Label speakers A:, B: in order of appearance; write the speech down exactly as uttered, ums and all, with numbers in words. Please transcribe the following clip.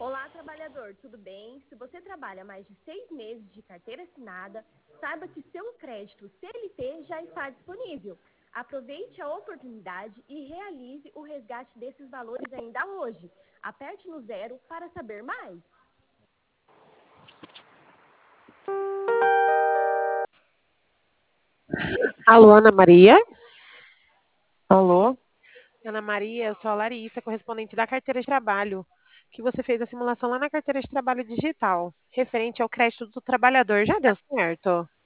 A: Olá, trabalhador, tudo bem? Se você trabalha mais de seis meses de carteira assinada, saiba que seu crédito C L T já está disponível. Aproveite a oportunidade e realize o resgate desses valores ainda hoje. Aperte no zero para saber mais.
B: Alô, Ana Maria?
C: Alô?
B: Ana Maria, eu sou a Larissa, correspondente da carteira de trabalho, que você fez a simulação lá na carteira de trabalho digital, referente ao crédito do trabalhador. Já deu certo?